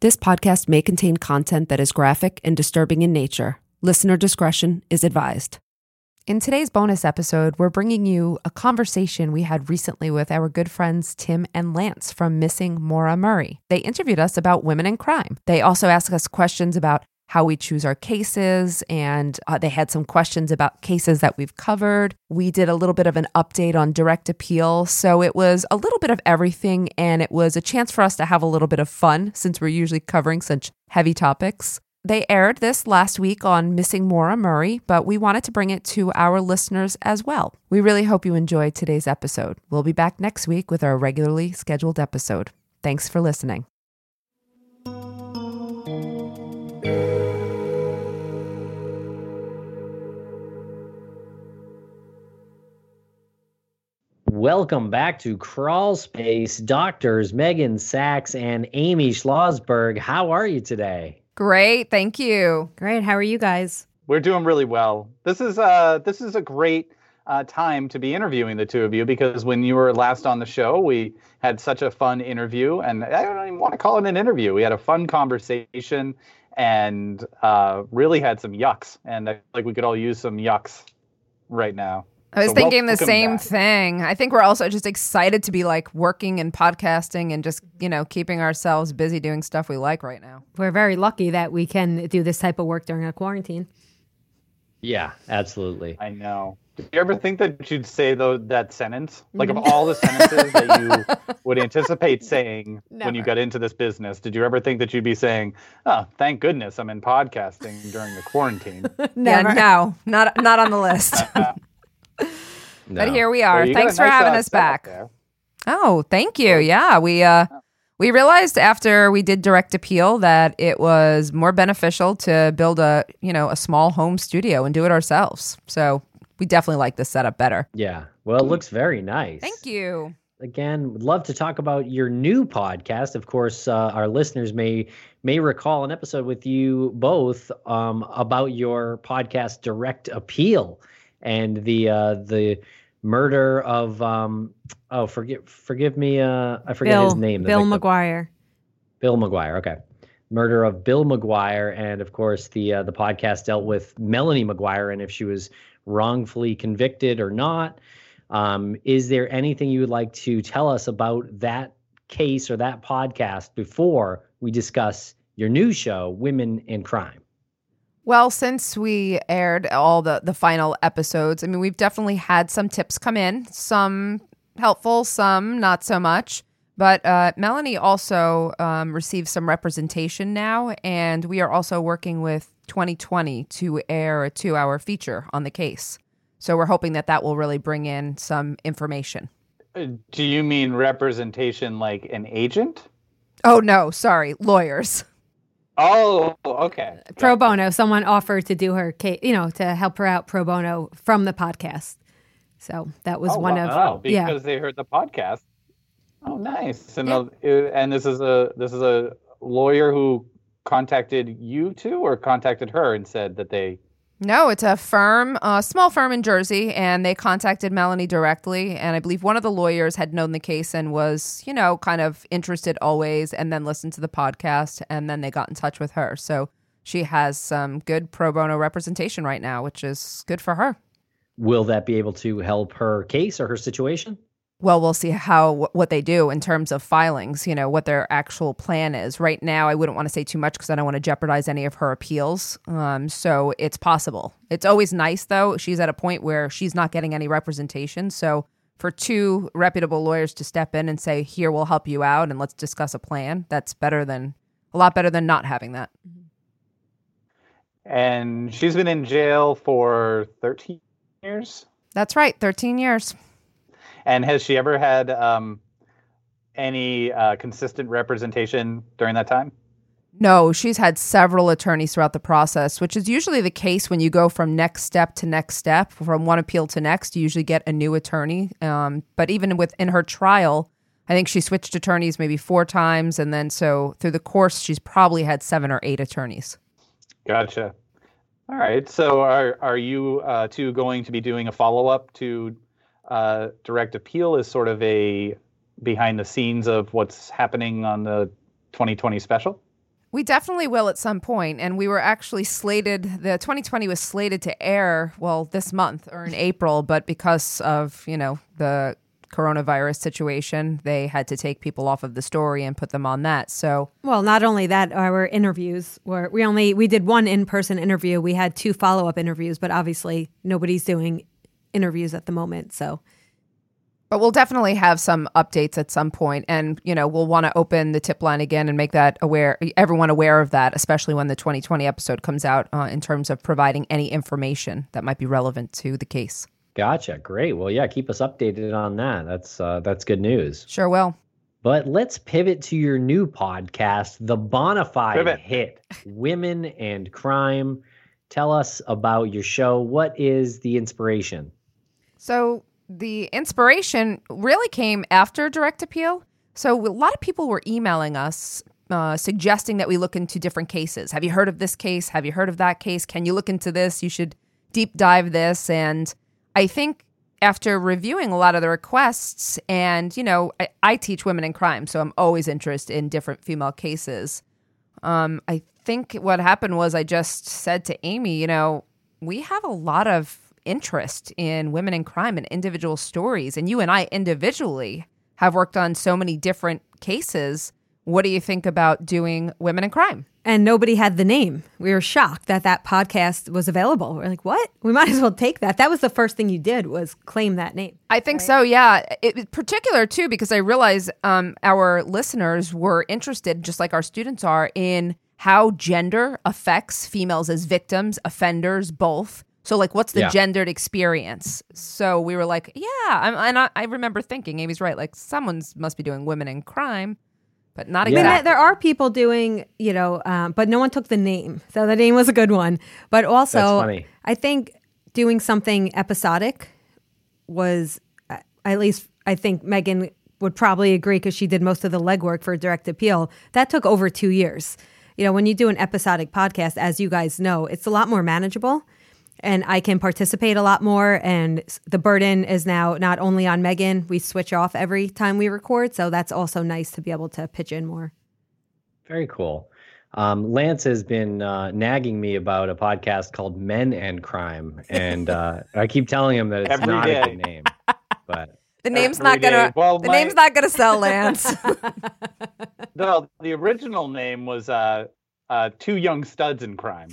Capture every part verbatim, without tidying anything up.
This podcast may contain content that is graphic and disturbing in nature. Listener discretion is advised. In today's bonus episode, we're bringing you a conversation we had recently with our good friends Tim and Lance from Missing Maura Murray. They interviewed us about women in crime. They also asked us questions about how we choose our cases, and uh, they had some questions about cases that we've covered. We did a little bit of an update on direct appeal, so it was a little bit of everything, and it was a chance for us to have a little bit of fun since we're usually covering such heavy topics. They aired this last week on Missing Maura Murray, but we wanted to bring it to our listeners as well. We really hope you enjoyed today's episode. We'll be back next week with our regularly scheduled episode. Thanks for listening. Welcome back to Crawl Space. Doctors Megan Sachs and Amy Schlossberg. How are you today? Great, thank you. Great. How are you guys? We're doing really well. This is uh this is a great uh, time to be interviewing the two of you, because when you were last on the show, we had such a fun interview, and I don't even want to call it an interview. We had a fun conversation and uh, really had some yucks, and I feel like we could all use some yucks right now. I was So thinking the welcome same back. thing. I think we're also just excited to be like working and podcasting and just, you know, keeping ourselves busy doing stuff we like right now. We're very lucky that we can do this type of work during a quarantine. Yeah, absolutely. I know. Did you ever think that you'd say though that sentence? Like of all the sentences that you would anticipate saying when you Never. got into this business, did you ever think that you'd be saying, "Oh, thank goodness I'm in podcasting during the quarantine"? Yeah, no, not not on the list. But here we are. Well, you got Thanks a for nice, having uh, us setup back. there. Oh, thank you. Yeah, we uh we realized after we did direct appeal that it was more beneficial to build a, you know, a small home studio and do it ourselves. So we definitely like this setup better. Yeah. Well, it looks very nice. Thank you. Again, would love to talk about your new podcast. Of course, uh, our listeners may may recall an episode with you both um, about your podcast, Direct Appeal, and the uh, the murder of um, oh forgive forgive me, uh, I forget Bill, his name. the Bill victim. McGuire. Bill McGuire. Okay. Murder of Bill McGuire. And of course, the uh, the podcast dealt with Melanie McGuire and if she was wrongfully convicted or not. Um, is there anything you would like to tell us about that case or that podcast before we discuss your new show, Women in Crime? Well, since we aired all the, the final episodes, I mean, we've definitely had some tips come in, some helpful, some not so much. But uh, Melanie also um, received some representation now, and we are also working with twenty twenty to air a two-hour feature on the case. So we're hoping that that will really bring in some information. Uh, Do you mean representation like an agent? Oh, no, sorry, lawyers. Oh, okay. Pro bono. Someone offered to do her case, you know, to help her out pro bono from the podcast. So that was Oh, one wow, of, because yeah. they heard the podcast. Oh, nice. And Yeah. uh, and this is a this is a lawyer who contacted you two, or contacted her and said that they. No, it's a firm, a small firm in Jersey, and they contacted Melanie directly. And I believe one of the lawyers had known the case and was, you know, kind of interested always, and then listened to the podcast, and then they got in touch with her. So she has some good pro bono representation right now, which is good for her. Will that be able to help her case or her situation? Well, we'll see how what they do in terms of filings, you know, what their actual plan is. Right now, I wouldn't want to say too much because I don't want to jeopardize any of her appeals. Um, so it's possible. It's always nice, though. She's at a point where she's not getting any representation. So for two reputable lawyers to step in and say, here, we'll help you out and let's discuss a plan, that's better than a lot better than not having that. And she's been in jail for thirteen years. That's right. thirteen years. And has she ever had um, any uh, consistent representation during that time? No, she's had several attorneys throughout the process, which is usually the case when you go from next step to next step, from one appeal to next. You usually get a new attorney. Um, but even within her trial, I think she switched attorneys maybe four times. And then so through the course, she's probably had seven or eight attorneys. Gotcha. All right. So are are you uh, two going to be doing a follow-up to uh, Direct Appeal as sort of a behind the scenes of what's happening on the twenty twenty special? We definitely will at some point, and we were actually slated, the twenty twenty was slated to air, well, this month or in April, but because of, you know, the coronavirus situation, they had to take people off of the story and put them on that. So, well, not only that, our interviews were, we only, we did one in-person interview. We had two follow-up interviews, but obviously nobody's doing interviews at the moment, so. But we'll definitely have some updates at some point, and you know we'll want to open the tip line again and make that aware, everyone aware of that, especially when the twenty twenty episode comes out, uh, in terms of providing any information that might be relevant to the case. Gotcha. Great. Well, yeah, keep us updated on that. That's uh, that's good news. Sure will. But let's pivot to your new podcast, the Bonafide Pivot. hit, Women and Crime. Tell us about your show. What is the inspiration? So the inspiration really came after Direct Appeal. So a lot of people were emailing us uh, suggesting that we look into different cases. Have you heard of this case? Have you heard of that case? Can you look into this? You should deep dive this. And I think after reviewing a lot of the requests, and, you know, I, I teach women in crime, so I'm always interested in different female cases. Um, I think what happened was I just said to Amy, you know, we have a lot of interest in women in crime and individual stories. And you and I individually have worked on so many different cases. What do you think about doing Women in Crime? And nobody had the name. We were shocked that that podcast was available. We're like, what? We might as well take that. That was the first thing you did, was claim that name. I think right? so, yeah. It, it, particular, too, because I realized um, our listeners were interested, just like our students are, in how gender affects females as victims, offenders, both. So, like, what's the yeah. gendered experience? So we were like, yeah. I'm, and I, I remember thinking, Amy's right, like, someone's must be doing Women in Crime, but not exactly. I mean, there are people doing, you know, um, but no one took the name. So the name was a good one. But also, That's funny. I think doing something episodic was, uh, at least I think Megan would probably agree because she did most of the legwork for Direct Appeal. That took over two years. You know, when you do an episodic podcast, as you guys know, it's a lot more manageable. And I can participate a lot more. And the burden is now not only on Megan. We switch off every time we record. So that's also nice to be able to pitch in more. Very cool. Um, Lance has been uh, nagging me about a podcast called Men and Crime. And uh, I keep telling him that it's Every not day. a good name. But the name's Every not gonna. Well, the my, name's not gonna sell, Lance. No, the original name was uh, uh, Two Young Studs in Crime.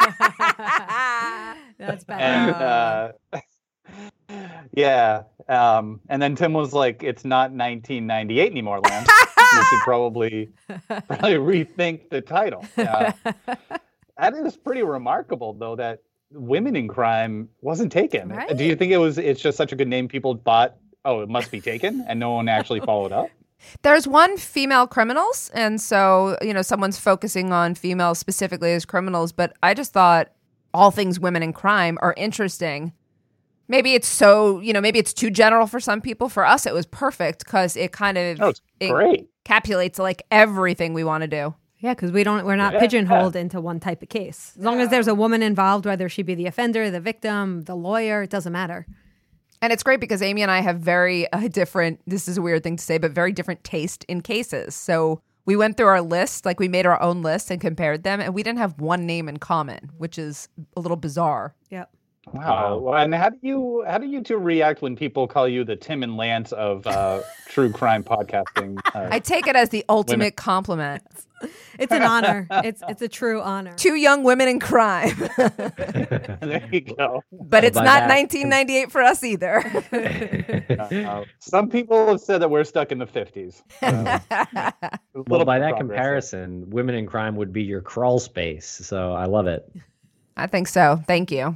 That's bad. And, uh, yeah. Um, and then Tim was like, it's not nineteen ninety-eight anymore, Lance. You should probably, probably rethink the title. Uh, that is pretty remarkable, though, that Women in Crime wasn't taken. Right? Do you think it was, it's just such a good name people thought, oh, it must be taken, and no one actually followed up? There's one female criminals, and so, you know, someone's focusing on females specifically as criminals, but I just thought all things women in crime are interesting. Maybe it's so, you know, maybe it's too general for some people. For us, it was perfect because it kind of Oh, it's great. encapsulates like everything we want to do. Yeah, because we don't, we're not Yeah. pigeonholed into one type of case. As long as there's a woman involved, whether she be the offender, the victim, the lawyer, it doesn't matter. And it's great because Amy and I have very uh, different, this is a weird thing to say, but very different taste in cases. So we went through our list, like we made our own list and compared them, and we didn't have one name in common, which is a little bizarre. Yep. Wow. Well, and how do you how do you two react when people call you the Tim and Lance of uh, true crime podcasting? Uh, I take it as the ultimate Women. compliment. It's an honor. It's it's a true honor. Two young women in crime. there you go. But it's by not that- nineteen ninety-eight for us either. Uh, some people have said that we're stuck in the fifties. Uh, Well, by that comparison, Women in Crime would be your crawl space. So I love it. I think so. Thank you.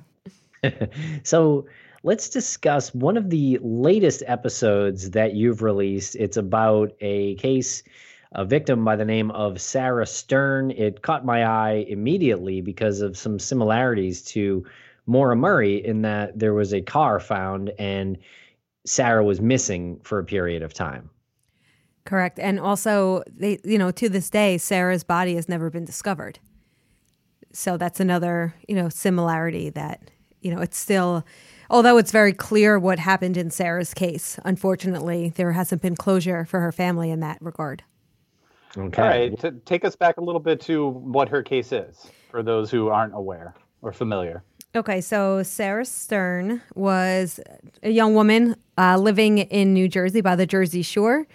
So let's discuss one of the latest episodes that you've released. It's about a case, a victim by the name of Sarah Stern. It caught my eye immediately because of some similarities to Maura Murray in that there was a car found and Sarah was missing for a period of time. Correct. And also, they, you know, to this day, Sarah's body has never been discovered. So that's another, you know, similarity that, you know, it's still, although it's very clear what happened in Sarah's case, unfortunately, there hasn't been closure for her family in that regard. Okay. All right. To take us back a little bit to what her case is for those who aren't aware or familiar. Okay, so Sarah Stern was a young woman uh, living in New Jersey by the Jersey Shore.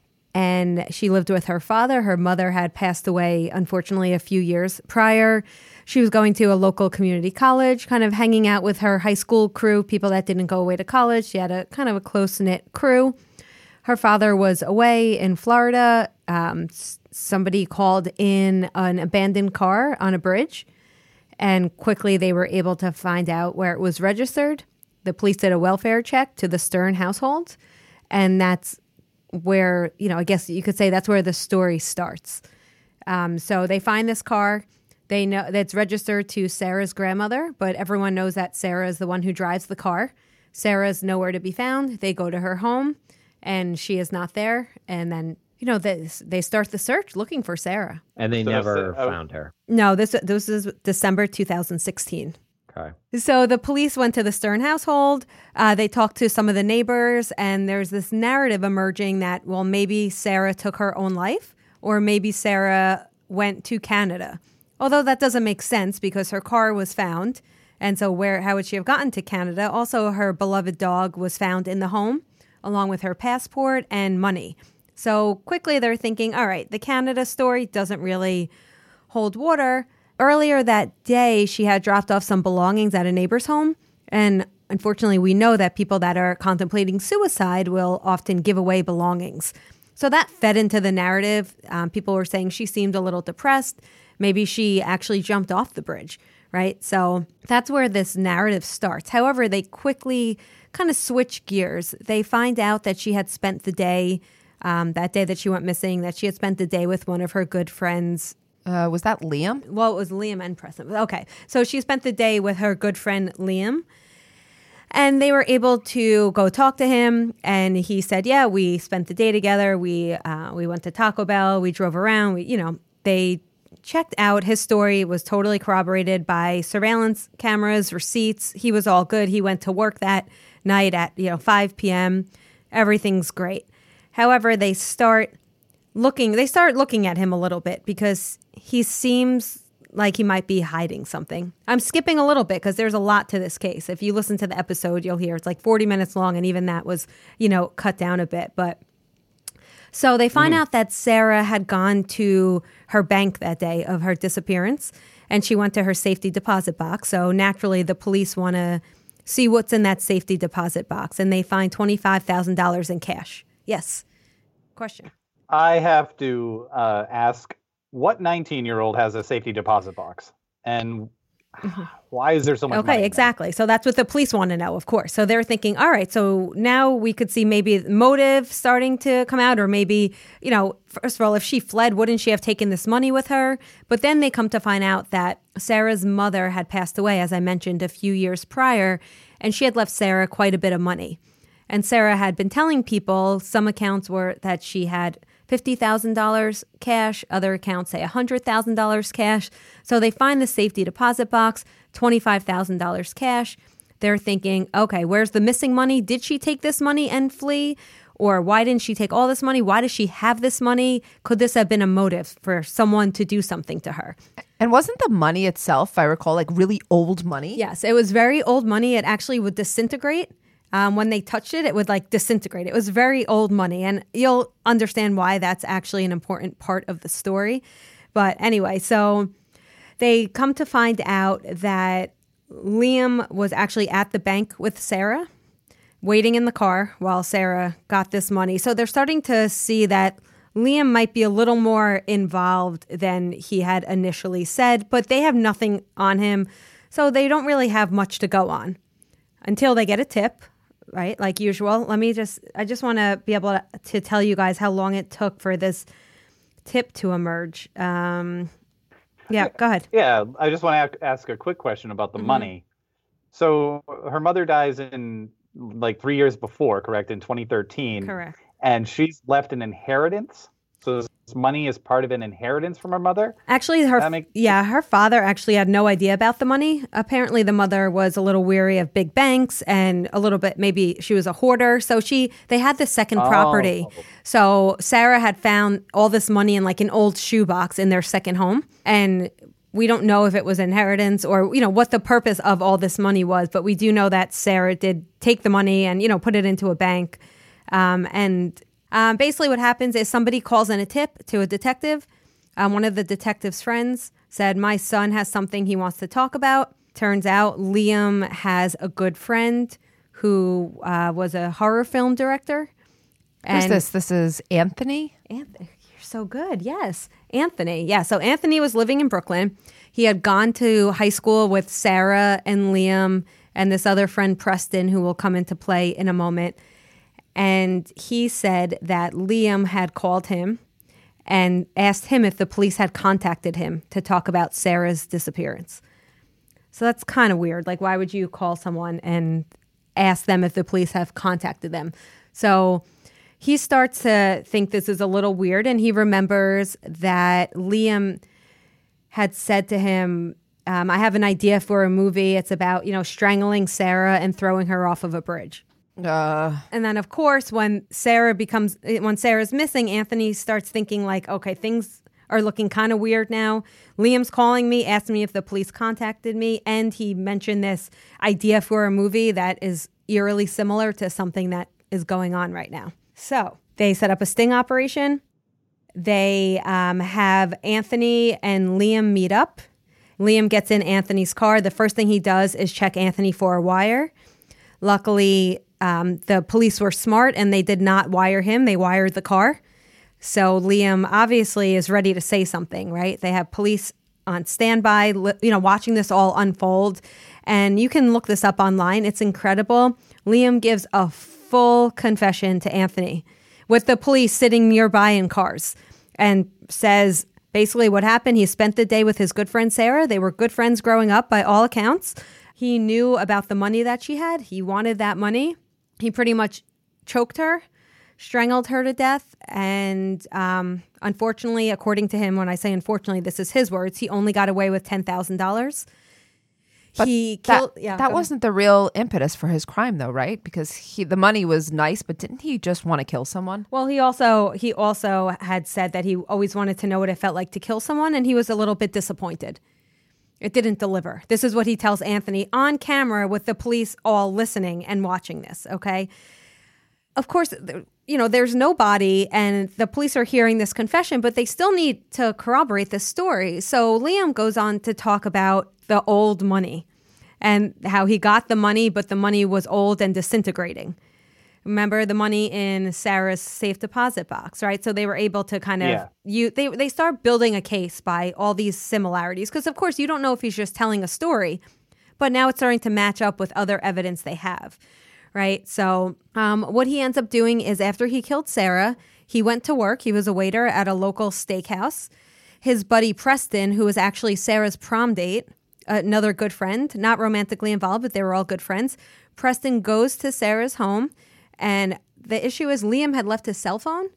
And she lived with her father. Her mother had passed away, unfortunately, a few years prior. She was going to a local community college, kind of hanging out with her high school crew, people that didn't go away to college. She had a kind of a close-knit crew. Her father was away in Florida. Um, somebody called in an abandoned car on a bridge. And quickly they were able to find out where it was registered. The police did a welfare check to the Stern household. And that's where, you know, I guess you could say that's where the story starts. Um, so they find this car. They know that it's registered to Sarah's grandmother, but everyone knows that Sarah is the one who drives the car. Sarah's nowhere to be found. They go to her home, and she is not there. And then, you know, they, they start the search looking for Sarah. And they So never that's- oh. found her. No, this this is December two thousand sixteen. Okay. So the police went to the Stern household. Uh, they talked to some of the neighbors, and there's this narrative emerging that, well, maybe Sarah took her own life, or maybe Sarah went to Canada. Although that doesn't make sense because her car was found. And so where how would she have gotten to Canada? Also, her beloved dog was found in the home, along with her passport and money. So quickly they're thinking, all right, the Canada story doesn't really hold water. Earlier that day, she had dropped off some belongings at a neighbor's home. And unfortunately, we know that people that are contemplating suicide will often give away belongings. So that fed into the narrative. Um, people were saying she seemed a little depressed. Maybe she actually jumped off the bridge, right? So that's where this narrative starts. However, they quickly kind of switch gears. They find out that she had spent the day, um, that day that she went missing, that she had spent the day with one of her good friends. Uh, was that Liam? Well, it was Liam and Preston. Okay. So she spent the day with her good friend Liam. And they were able to go talk to him. And he said, yeah, we spent the day together. We uh, we went to Taco Bell. We drove around. We, you know, they checked out. His story was totally corroborated by surveillance cameras, receipts. He was all good. He went to work that night at, you know, five p.m. Everything's great. However, they start looking, they start looking at him a little bit because he seems like he might be hiding something. I'm skipping a little bit because there's a lot to this case. If you listen to the episode, you'll hear it's like forty minutes long, and even that was, you know, cut down a bit. But so they find mm. out that Sarah had gone to her bank that day of her disappearance, and she went to her safety deposit box. So naturally, the police want to see what's in that safety deposit box, and they find twenty-five thousand dollars in cash. Yes. Question. I have to uh, ask, what nineteen-year-old has a safety deposit box? And mm-hmm. why is there so much okay, money? Okay, exactly. So that's what the police want to know, of course. So they're thinking, all right, so now we could see maybe motive starting to come out, or maybe, you know, first of all, if she fled, wouldn't she have taken this money with her? But then they come to find out that Sarah's mother had passed away, as I mentioned, a few years prior, and she had left Sarah quite a bit of money. And Sarah had been telling people, some accounts were that she had fifty thousand dollars cash, other accounts say one hundred thousand dollars cash. So they find the safety deposit box, twenty-five thousand dollars cash. They're thinking, okay, where's the missing money? Did she take this money and flee? Or why didn't she take all this money? Why does she have this money? Could this have been a motive for someone to do something to her? And wasn't the money itself, if I recall, like really old money? Yes, it was very old money. It actually would disintegrate. Um, when they touched it, it would like disintegrate. It was very old money, and you'll understand why that's actually an important part of the story. But anyway, so they come to find out that Liam was actually at the bank with Sarah, waiting in the car while Sarah got this money. So they're starting to see that Liam might be a little more involved than he had initially said, but they have nothing on him, so they don't really have much to go on until they get a tip. Right, like usual. Let me just, I just want to be able to, to tell you guys how long it took for this tip to emerge. Um, yeah, go ahead. Yeah, I just want to ask a quick question about the mm-hmm. money. So her mother dies in like three years before, correct? In twenty thirteen. Correct. And she's left an inheritance? So this money is part of an inheritance from her mother? Actually, her That make- yeah, her father actually had no idea about the money. Apparently, the mother was a little weary of big banks and a little bit maybe she was a hoarder. So she they had this second Oh. property. So Sarah had found all this money in like an old shoebox in their second home, and we don't know if it was inheritance or you know what the purpose of all this money was, but we do know that Sarah did take the money and you know put it into a bank, um, and. Um, basically, what happens is somebody calls in a tip to a detective. Um, one of the detective's friends said, my son has something he wants to talk about. Turns out Liam has a good friend who uh, was a horror film director. Who's And this? This is Anthony? Anthony, you're so good. Yes. Anthony. Yeah. So Anthony was living in Brooklyn. He had gone to high school with Sarah and Liam and this other friend, Preston, who will come into play in a moment. And he said that Liam had called him and asked him if the police had contacted him to talk about Sarah's disappearance. So that's kind of weird. Like, why would you call someone and ask them if the police have contacted them? So he starts to think this is a little weird, and he remembers that Liam had said to him, um, I have an idea for a movie. It's about, you know, strangling Sarah and throwing her off of a bridge. Uh, And then, of course, when Sarah becomes, when Sarah's missing, Anthony starts thinking like, okay, things are looking kind of weird now. Liam's calling me, asking me if the police contacted me, and he mentioned this idea for a movie that is eerily similar to something that is going on right now. So they set up a sting operation. They um, have Anthony and Liam meet up. Liam gets in Anthony's car. The first thing he does is check Anthony for a wire. Luckily, um, the police were smart and they did not wire him. They wired the car. So Liam obviously is ready to say something, right? They have police on standby, you know, watching this all unfold. And you can look this up online. It's incredible. Liam gives a full confession to Anthony with the police sitting nearby in cars and says basically what happened. He spent the day with his good friend Sarah. They were good friends growing up by all accounts. He knew about the money that she had. He wanted that money. He pretty much choked her, strangled her to death. And um, unfortunately, according to him, when I say unfortunately, this is his words, he only got away with ten thousand dollars. He killed. that Yeah, that go wasn't the real impetus for his crime, though, right? Because he, the money was nice, but didn't he just want to kill someone? Well, he also he also had said that he always wanted to know what it felt like to kill someone, and he was a little bit disappointed. It didn't deliver. This is what he tells Anthony on camera with the police all listening and watching this, okay? Of course, you know, there's no body and the police are hearing this confession, but they still need to corroborate this story. So Liam goes on to talk about the old money and how he got the money, but the money was old and disintegrating. Remember the money in Sarah's safe deposit box, right? So they were able to kind of, Yeah. you they they start building a case by all these similarities. Because, of course, you don't know if he's just telling a story, but now it's starting to match up with other evidence they have, right? So um, what he ends up doing is after he killed Sarah, he went to work. He was a waiter at a local steakhouse. His buddy Preston, who was actually Sarah's prom date, another good friend, not romantically involved, but they were all good friends. Preston goes to Sarah's home. And the issue is Liam had left his cell phone.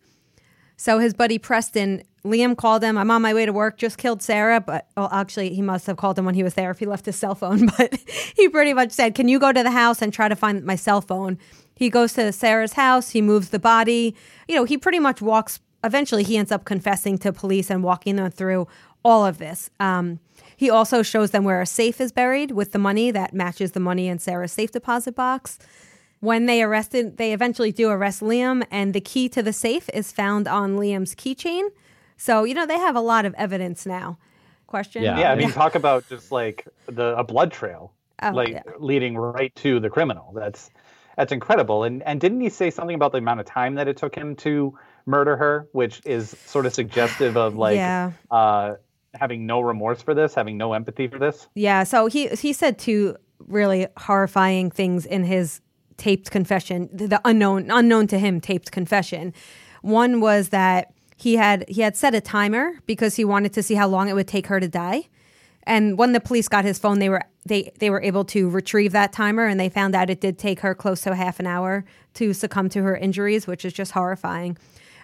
So his buddy Preston, Liam called him, I'm on my way to work, just killed Sarah. But well, actually, he must have called him when he was there if he left his cell phone. But he pretty much said, can you go to the house and try to find my cell phone? He goes to Sarah's house. He moves the body. You know, he pretty much walks. Eventually, he ends up confessing to police and walking them through all of this. Um, he also shows them where a safe is buried with the money that matches the money in Sarah's safe deposit box. When they arrested, they eventually do arrest Liam, and the key to the safe is found on Liam's keychain. So, you know, they have a lot of evidence now. Question? Yeah. Yeah, I mean, talk about just like the a blood trail, Oh, like yeah. leading right to the criminal. That's that's incredible. And and didn't he say something about the amount of time that it took him to murder her, which is sort of suggestive of like Yeah. uh, having no remorse for this, having no empathy for this? Yeah, so he he said two really horrifying things in his taped confession, the unknown unknown to him taped confession. One was that he had he had set a timer because he wanted to see how long it would take her to die. And when the police got his phone, they were they they were able to retrieve that timer, and they found out it did take her close to half an hour to succumb to her injuries, which is just horrifying.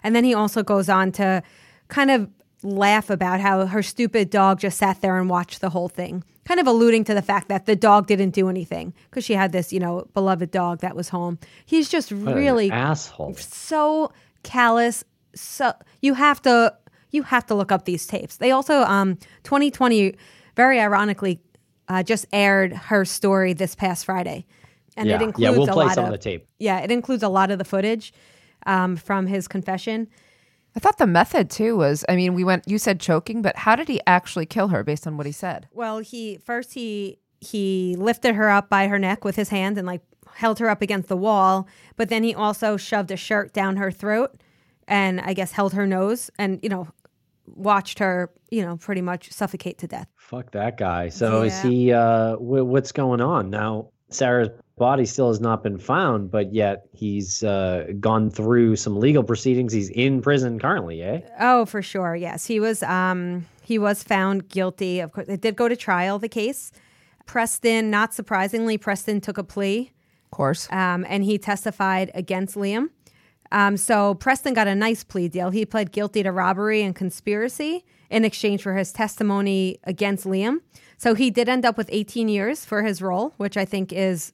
And then he also goes on to kind of laugh about how her stupid dog just sat there and watched the whole thing, kind of alluding to the fact that the dog didn't do anything because she had this, you know, beloved dog that was home. He's just What really an asshole. so callous. So you have to you have to look up these tapes. They also um twenty twenty very ironically uh, just aired her story this past Friday. And yeah. it includes yeah, we'll a play lot some of, of the tape. Yeah, it includes a lot of the footage um, from his confession. I thought the method too was, I mean, we went, you said choking, but how did he actually kill her based on what he said? Well, he first he he lifted her up by her neck with his hand and like held her up against the wall, but then he also shoved a shirt down her throat and I guess held her nose and, you know, watched her, you know, pretty much suffocate to death. Fuck that guy. So Yeah. is he, uh, w- what's going on now? Sarah's body still has not been found, but yet he's uh, gone through some legal proceedings. He's in prison currently, eh? Oh, for sure. Yes. He was um he was found guilty. Of course, it did go to trial, the case. Preston, not surprisingly, Preston took a plea. Of course. Um, and he testified against Liam. Um, so Preston got a nice plea deal. He pled guilty to robbery and conspiracy in exchange for his testimony against Liam. So he did end up with eighteen years for his role, which I think is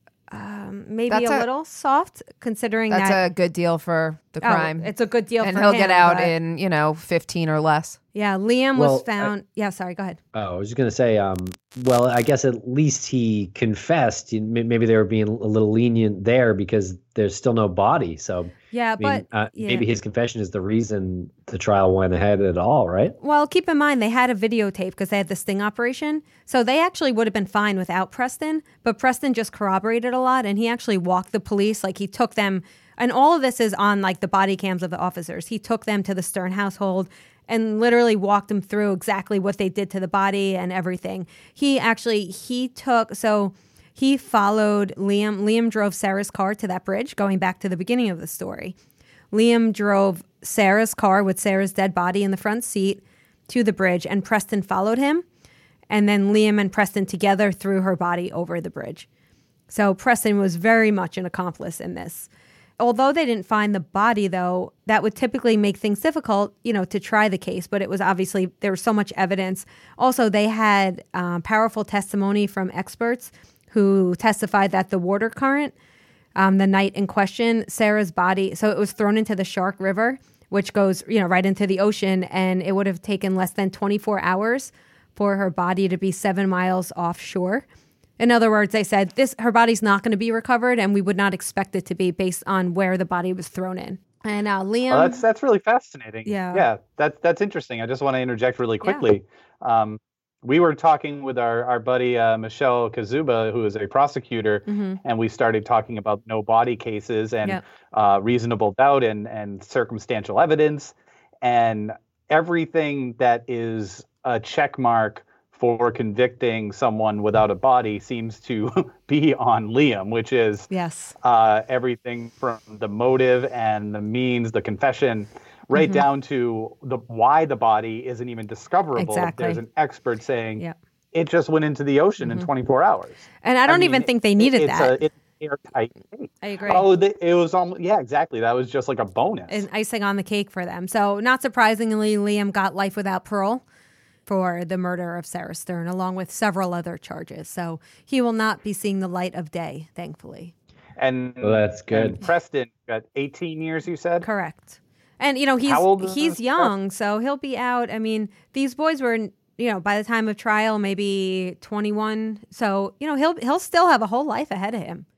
um, maybe That's a, a- little soft considering That's that a good deal for the oh, crime. it's a good deal and for he'll him. get out but- in, you know, fifteen or less. Yeah, Liam Well, was found. yeah, sorry, go ahead. Oh, I was just going to say, um, well, I guess at least he confessed. You- may- Maybe they were being a little lenient there because there's still no body. So Yeah, I but mean, uh, yeah. maybe his confession is the reason the trial went ahead at all, right? Well, keep in mind they had a videotape because they had the sting operation. So they actually would have been fine without Preston, but Preston just corroborated a lot and he actually walked the police. Like he took them, and all of this is on like the body cams of the officers. He took them to the Stern household and literally walked them through exactly what they did to the body and everything. He actually, he took, so he followed Liam. Liam drove Sarah's car to that bridge, going back to the beginning of the story. Liam drove Sarah's car with Sarah's dead body in the front seat to the bridge, and Preston followed him. And then Liam and Preston together threw her body over the bridge. So Preston was very much an accomplice in this. Although they didn't find the body, though, that would typically make things difficult, you know, to try the case. But it was obviously, there was so much evidence. Also, they had um, powerful testimony from experts who testified that the water current, um, the night in question, Sarah's body, so it was thrown into the Shark River, which goes, you know, right into the ocean. And it would have taken less than twenty-four hours for her body to be seven miles offshore. In other words, they said this her body's not going to be recovered, and we would not expect it to be based on where the body was thrown in. And uh, Liam, Well, that's that's really fascinating. Yeah. yeah, that's that's interesting. I just want to interject really quickly. Um, we were talking with our our buddy uh, Michelle Kazuba, who is a prosecutor, mm-hmm. and we started talking about no body cases and Yep. uh, reasonable doubt and and circumstantial evidence, and everything that is a check mark for convicting someone without a body seems to be on Liam, which is yes, uh, everything from the motive and the means, the confession, right Mhm. down to the why the body isn't even discoverable. Exactly. There's an expert saying Yep. it just went into the ocean in Mhm. twenty-four hours. and I don't mean, even think they needed it's that. A, it's an airtight case. I agree. Oh, the, it was almost, yeah, exactly. That was just like a bonus. An icing on the cake for them. So, not surprisingly, Liam got life without parole for the murder of Sarah Stern, along with several other charges. So, he will not be seeing the light of day, thankfully. and Well, that's good. and Preston got eighteen years, you said? Correct. And, you know, he's How old is he's this young, so he'll be out. I mean, these boys were, you know, by the time of trial, maybe twenty-one. So, you know, he'll he'll still have a whole life ahead of him.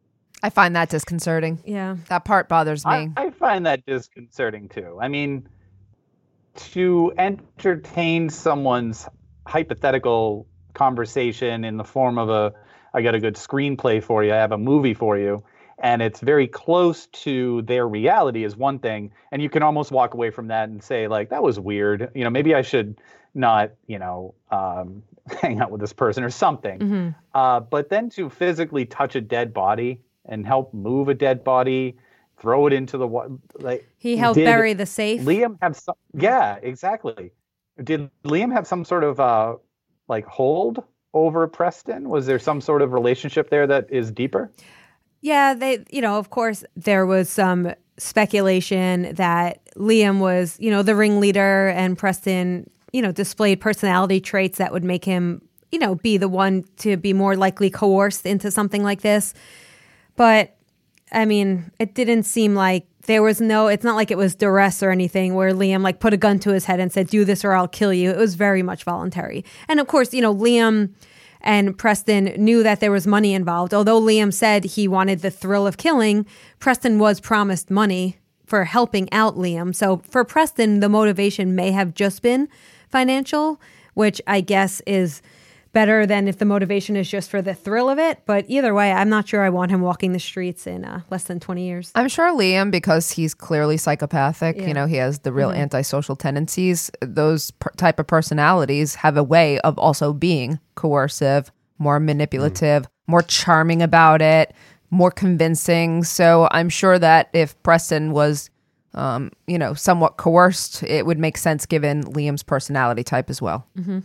I find that disconcerting. Yeah. That part bothers me. I, I find that disconcerting too. I mean, to entertain someone's hypothetical conversation in the form of a, I got a good screenplay for you, I have a movie for you, and it's very close to their reality is one thing, and you can almost walk away from that and say, like, that was weird. You know, maybe I should not, you know, um, hang out with this person or something. Mm-hmm. Uh, but then to physically touch a dead body and help move a dead body, throw it into the water, like He helped did bury the safe. Liam have some? Yeah, exactly. Did Liam have some sort of uh, like hold over Preston? Was there some sort of relationship there that is deeper? Yeah, they, you know, of course, there was some speculation that Liam was, you know, the ringleader and Preston, you know, displayed personality traits that would make him, you know, be the one to be more likely coerced into something like this. But I mean, it didn't seem like there was no, it's not like it was duress or anything where Liam like put a gun to his head and said, do this or I'll kill you. It was very much voluntary. And of course, you know, Liam and Preston knew that there was money involved. Although Liam said he wanted the thrill of killing, Preston was promised money for helping out Liam. So for Preston, the motivation may have just been financial, which I guess is better than if the motivation is just for the thrill of it. But either way, I'm not sure I want him walking the streets in uh, less than twenty years. I'm sure Liam, because he's clearly psychopathic, Yeah. you know, he has the real Mm-hmm. antisocial tendencies. Those per- type of personalities have a way of also being coercive, more manipulative, mm. more charming about it, more convincing. So I'm sure that if Preston was, um, you know, somewhat coerced, it would make sense given Liam's personality type as well. Mm-hmm.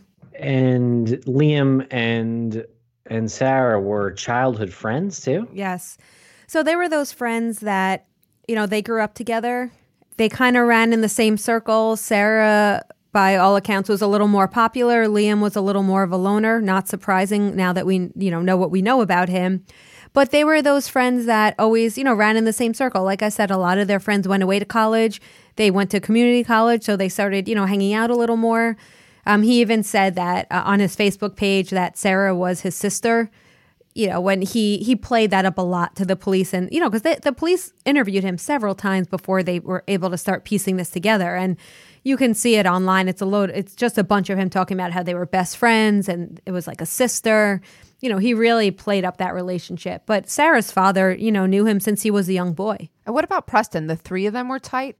And Liam and and Sarah were childhood friends too? Yes. So they were those friends that, you know, they grew up together. They kind of ran in the same circle. Sarah, by all accounts, was a little more popular. Liam was a little more of a loner. Not surprising now that we, you know, know what we know about him. But they were those friends that always, you know, ran in the same circle. Like I said, a lot of their friends went away to college. They went to community college, so they started, you know, hanging out a little more. Um, he even said that uh, on his Facebook page that Sarah was his sister. You know, when he he played that up a lot to the police, and you know, because the police interviewed him several times before they were able to start piecing this together, and you can see it online. It's a load. It's just a bunch of him talking about how they were best friends, and it was like a sister. You know, he really played up that relationship. But Sarah's father, you know, knew him since he was a young boy. And what about Preston? The three of them were tight?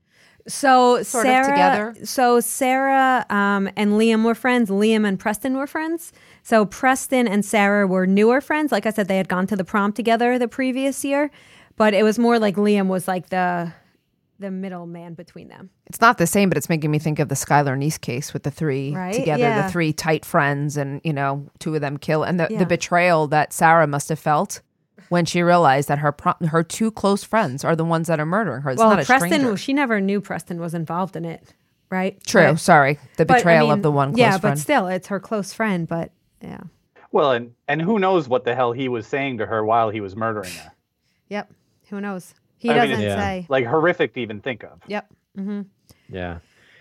So Sort Sarah, of together? So Sarah um, and Liam were friends. Liam and Preston were friends. So Preston and Sarah were newer friends. Like I said, they had gone to the prom together the previous year, but it was more like Liam was like the the middleman between them. It's not the same, but it's making me think of the Skylar Niece case with the three Right? together, Yeah. the three tight friends, and, you know, two of them kill. And the, Yeah. the betrayal that Sarah must have felt when she realized that her pro- her two close friends are the ones that are murdering her. It's well, not a Preston, stranger. she never knew Preston was involved in it, right? True, But- sorry. The but, I betrayal mean, of the one close yeah, friend. but still, it's her close friend. But yeah, Well, and and who knows what the hell he was saying to her while he was murdering her? yep. Who knows? He I mean, doesn't Yeah. say. Like horrific to even think of. Yep. Mm-hmm. Yeah.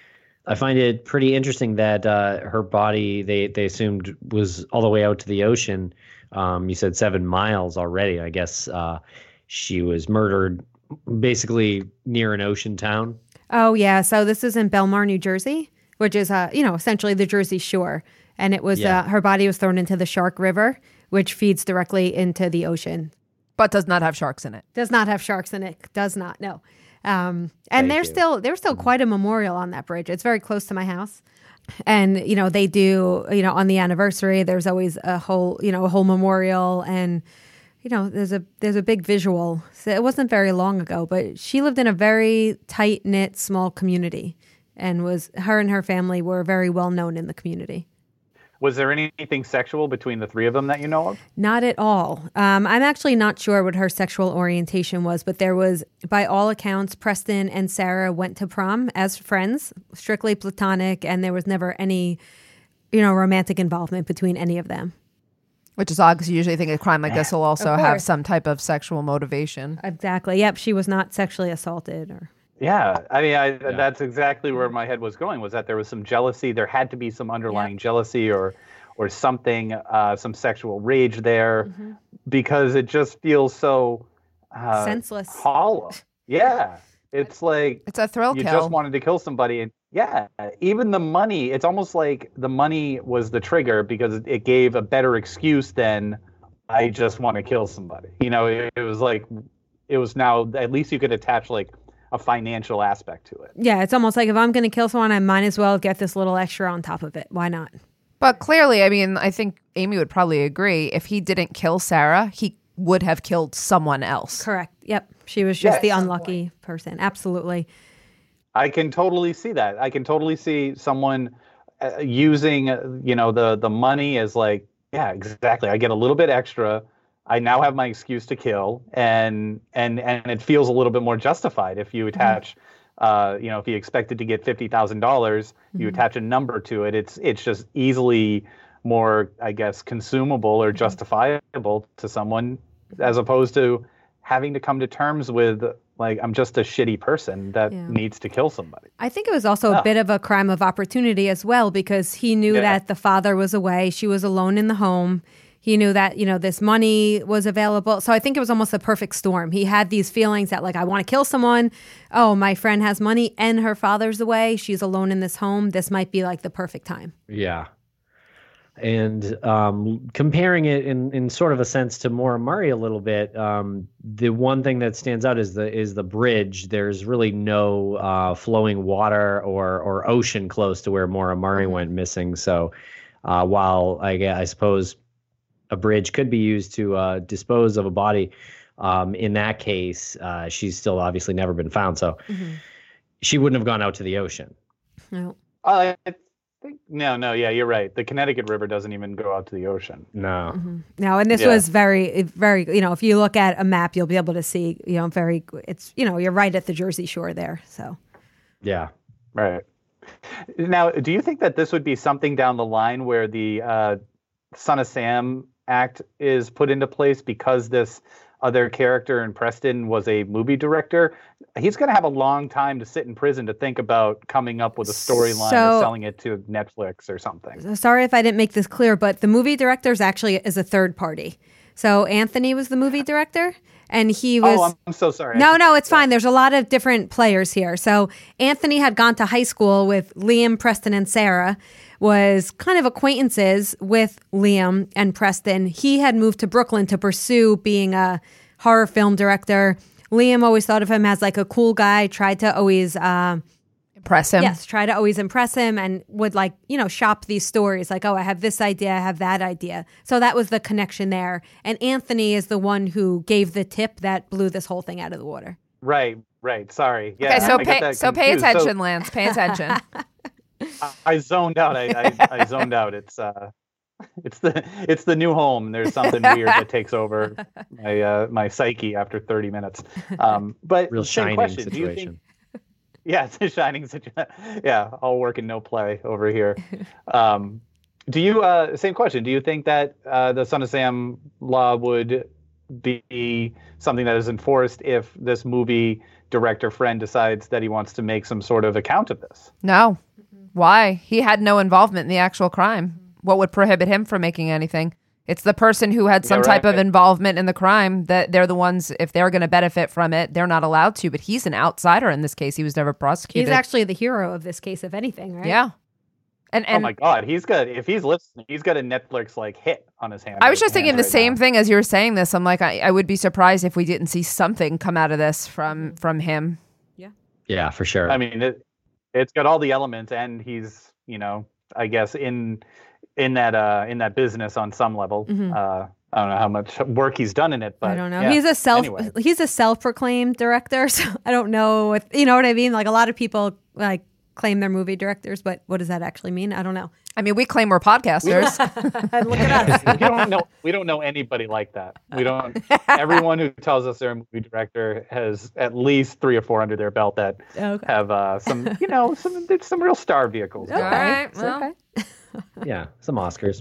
I find it pretty interesting that uh, her body, they, they assumed, was all the way out to the ocean. Um, you said seven miles already. I guess uh, she was murdered basically near an ocean town. Oh, yeah. So this is in Belmar, New Jersey, which is, uh, you know, essentially the Jersey Shore. And it was, Yeah. uh, her body was thrown into the Shark River, which feeds directly into the ocean. But does not have sharks in it. Does not have sharks in it. Does not, no. Um, and Thank there's you. still, there's still quite a memorial on that bridge. It's very close to my house. And, you know, they do, you know, on the anniversary, there's always a whole, you know, a whole memorial. And, you know, there's a, there's a big visual. So it wasn't very long ago, but she lived in a very tight knit, small community, and was, her and her family were very well known in the community. Was there anything sexual between the three of them that you know of? Not at all. Um, I'm actually not sure what her sexual orientation was, but there was, by all accounts, Preston and Sarah went to prom as friends, strictly platonic, and there was never any, you know, romantic involvement between any of them. Which is odd because you usually think a crime like this will also Of have course. some type of sexual motivation. Exactly. Yep. She was not sexually assaulted or. Yeah, I mean, I, that's exactly where my head was going. Was that there was some jealousy? There had to be some underlying jealousy, or, or something, uh, some sexual rage there, Mm-hmm. because it just feels so uh, Senseless. hollow. Yeah, it's like It's a thrill you kill. just wanted to kill somebody, and yeah, even the money. It's almost like the money was the trigger because it gave a better excuse than I just want to kill somebody. You know, it, it was like it was now at least you could attach like a financial aspect to it. Yeah. It's almost like if I'm going to kill someone, I might as well get this little extra on top of it. Why not? But clearly, I mean, I think Amy would probably agree. If he didn't kill Sarah, he would have killed someone else. Correct. Yep. She was just Yeah, the at some unlucky person. Absolutely. I can totally see that. I can totally see someone uh, using, uh, you know, the the money as like, yeah, exactly. I get a little bit extra. I now have my excuse to kill, and and and it feels a little bit more justified if you attach, mm-hmm. uh, you know, if you expected to get fifty thousand dollars, you mm-hmm. attach a number to it. It's it's just easily more, I guess, consumable or mm-hmm. justifiable to someone, as opposed to having to come to terms with, like, I'm just a shitty person that yeah. needs to kill somebody. I think it was also oh. a bit of a crime of opportunity as well, because he knew yeah. that the father was away. She was alone in the home. He knew that, you know, this money was available. So I think it was almost a perfect storm. He had these feelings that, like, I want to kill someone. Oh, my friend has money and her father's away. She's alone in this home. This might be like the perfect time. Yeah. And um, comparing it in, in sort of a sense to Maura Murray a little bit, um, the one thing that stands out is the is the bridge. There's really no uh, flowing water or or ocean close to where Maura Murray went missing. So uh, while I, I suppose a bridge could be used to uh, dispose of a body, um, in that case, uh, she's still obviously never been found. So mm-hmm. she wouldn't have gone out to the ocean. No. Uh, I think, no, no, yeah, you're right. The Connecticut River doesn't even go out to the ocean. No. Mm-hmm. No, and this yeah. was very, very, you know, if you look at a map, you'll be able to see, you know, very, it's, you know, you're right at the Jersey Shore there. So. Yeah. Right. Now, do you think that this would be something down the line where the uh, Son of Sam Act is put into place because this other character in Preston was a movie director? He's going to have a long time to sit in prison to think about coming up with a storyline so, or selling it to Netflix or something. Sorry if I didn't make this clear, but the movie director is actually is a third party. So Anthony was the movie director, and he was... Oh, I'm so sorry. No, no, it's fine. There's a lot of different players here. So Anthony had gone to high school with Liam, Preston, and Sarah, was kind of acquaintances with Liam and Preston. He had moved to Brooklyn to pursue being a horror film director. Liam always thought of him as like a cool guy, tried to always... Uh, impress him. Yes, try to always impress him, and would, like, you know, shop these stories like, oh, I have this idea, I have that idea. So that was the connection there. And Anthony is the one who gave the tip that blew this whole thing out of the water. Right, right. Sorry. Yeah, okay, so pay so pay attention, so, Lance. Pay attention. I, I zoned out. I, I, I zoned out. It's uh, it's the it's the new home. There's something weird that takes over my uh, my psyche after thirty minutes. Um, but real same shining question. situation. Do you think, yeah, it's a shining situation. Yeah, all work and no play over here. Um, do you, uh, same question, do you think that uh, the Son of Sam law would be something that is enforced if this movie director friend decides that he wants to make some sort of account of this? No. Why? He had no involvement in the actual crime. What would prohibit him from making anything? It's the person who had some yeah, right. type of involvement in the crime that they're the ones, if they're going to benefit from it, they're not allowed to. But he's an outsider in this case. He was never prosecuted. He's actually the hero of this case, if anything, right? Yeah. And, and oh my God, he's got, if he's listening, he's got a Netflix like hit on his hand. I was just thinking the right same now. thing as you were saying this. I'm like, I, I would be surprised if we didn't see something come out of this from from him. Yeah. Yeah, for sure. I mean, it, it's got all the elements, and he's, you know, I guess in in that uh in that business on some level. Mm-hmm. Uh, I don't know how much work he's done in it, but I don't know. Yeah. He's a self Anyway. he's a self-proclaimed director, so I don't know if, you know what I mean? Like, a lot of people like claim they're movie directors, but what does that actually mean? I don't know. I mean, we claim we're podcasters. Look at us. we don't know we don't know anybody like that. We don't everyone who tells us they're a movie director has at least three or four under their belt that Okay. have uh, some, you know, some there's some real star vehicles. Okay. All right, well. Okay. Yeah, some Oscars.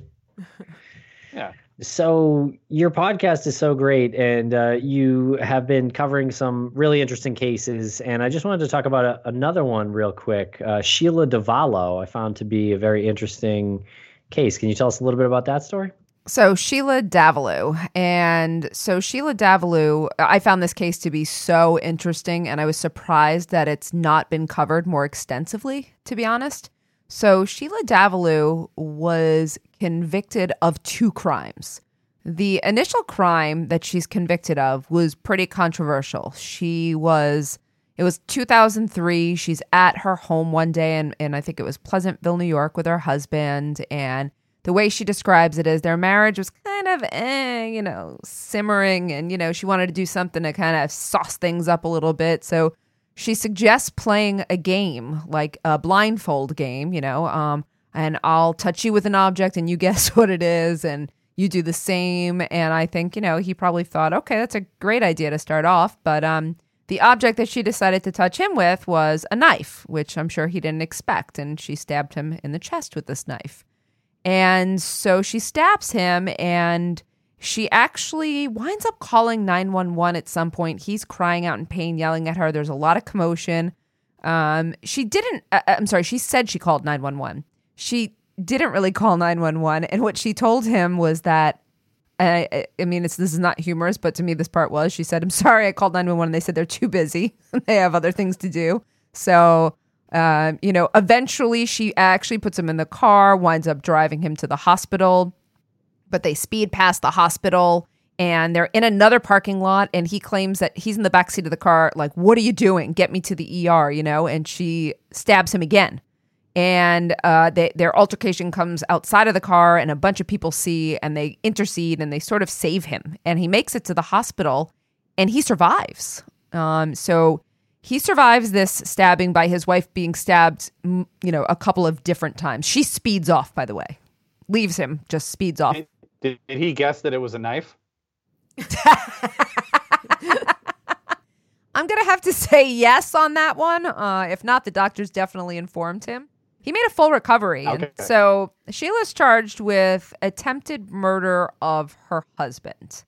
Yeah. So your podcast is so great, and uh, you have been covering some really interesting cases. And I just wanted to talk about a, another one real quick. Uh, Sheila Davalo, I found to be a very interesting case. Can you tell us a little bit about that story? So Sheila Davalo. And so Sheila Davalo, I found this case to be so interesting, and I was surprised that it's not been covered more extensively, to be honest. So Sheila Davalo was convicted of two crimes. The initial crime that she's convicted of was pretty controversial. She was, it was two thousand three. She's at her home one day, and, and I think it was Pleasantville, New York, with her husband. And the way she describes it is their marriage was kind of, eh, you know, simmering. And, you know, she wanted to do something to kind of sauce things up a little bit. So she suggests playing a game, like a blindfold game, you know, um, and I'll touch you with an object and you guess what it is. And you do the same. And I think, you know, he probably thought, okay, that's a great idea to start off. But um, the object that she decided to touch him with was a knife, which I'm sure he didn't expect. And she stabbed him in the chest with this knife. And so she stabs him, and she actually winds up calling nine one one at some point. He's crying out in pain, yelling at her. There's a lot of commotion. Um, she didn't, uh, I'm sorry, she said she called nine one one. She didn't really call nine one one. And what she told him was that, I, I mean, it's, this is not humorous, but to me, this part was, she said, I'm sorry, I called nine one one. And they said they're too busy. They have other things to do. So, um, you know, eventually she actually puts him in the car, winds up driving him to the hospital, but they speed past the hospital and they're in another parking lot. And he claims that he's in the backseat of the car. Like, what are you doing? Get me to the E R, you know? And she stabs him again. And uh, they, their altercation comes outside of the car, and a bunch of people see, and they intercede, and they sort of save him. And he makes it to the hospital, and he survives. Um, so he survives this stabbing by his wife being stabbed, you know, a couple of different times. She speeds off, by the way. Leaves him, just speeds off. Did, did he guess that it was a knife? I'm going to have to say yes on that one. Uh, if not, the doctors definitely informed him. He made a full recovery. Okay. And so Sheila's charged with attempted murder of her husband.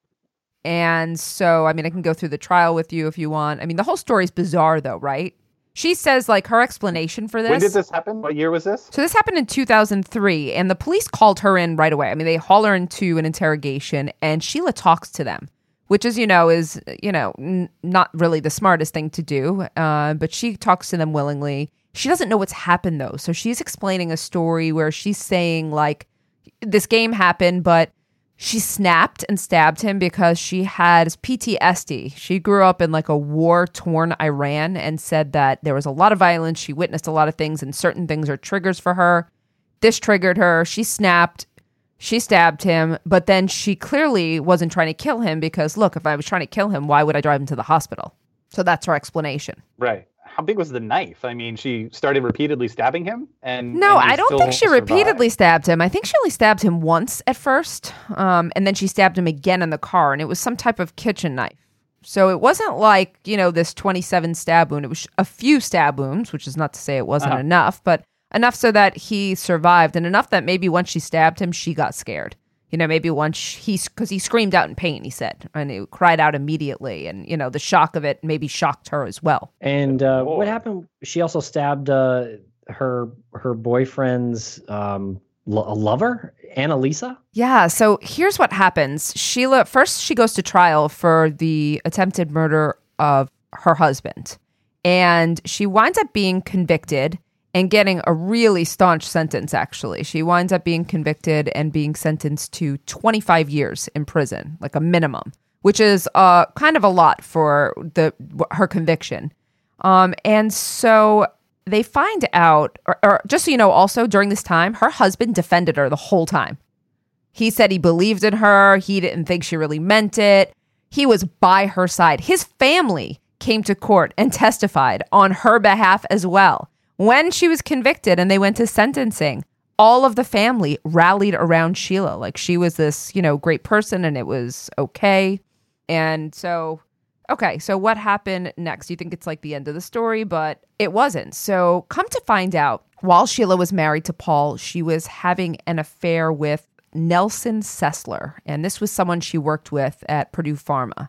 And so, I mean, I can go through the trial with you if you want. I mean, the whole story's bizarre, though, right? She says, like, her explanation for this. When did this happen? What year was this? So this happened in two thousand three, and the police called her in right away. I mean, they haul her into an interrogation, and Sheila talks to them, which is, you know, is, you know, n- not really the smartest thing to do. Uh, but she talks to them willingly. She doesn't know what's happened, though. So she's explaining a story where she's saying, like, this game happened, but she snapped and stabbed him because she had P T S D. She grew up in, like, a war-torn Iran and said that there was a lot of violence. She witnessed a lot of things, and certain things are triggers for her. This triggered her. She snapped. She stabbed him, but then she clearly wasn't trying to kill him because, look, if I was trying to kill him, why would I drive him to the hospital? So that's her explanation. Right. How big was the knife? I mean, she started repeatedly stabbing him, and no, and I don't think she survived. repeatedly stabbed him. I think she only stabbed him once at first, um, and then she stabbed him again in the car, and it was some type of kitchen knife. So it wasn't like, you know, this twenty-seven stab wound. It was a few stab wounds, which is not to say it wasn't Uh-huh. enough, but enough so that he survived, and enough that maybe once she stabbed him, she got scared. You know, maybe once he, because he screamed out in pain, he said, and he cried out immediately. And, you know, the shock of it maybe shocked her as well. And uh, Whoa. what happened? She also stabbed uh, her her boyfriend's um, lo- lover, Annalisa. Yeah. So here's what happens. Sheila, first she goes to trial for the attempted murder of her husband. And she winds up being convicted and getting a really staunch sentence, actually. She winds up being convicted and being sentenced to twenty-five years in prison, like a minimum, which is uh, kind of a lot for the her conviction. Um, and so they find out, or, or just so you know, also during this time, her husband defended her the whole time. He said he believed in her. He didn't think she really meant it. He was by her side. His family came to court and testified on her behalf as well. When she was convicted and they went to sentencing, all of the family rallied around Sheila. Like, she was this, you know, great person and it was okay. And so, okay, so what happened next? You think it's like the end of the story, but it wasn't. So come to find out, while Sheila was married to Paul, she was having an affair with Nelson Sessler. And this was someone she worked with at Purdue Pharma.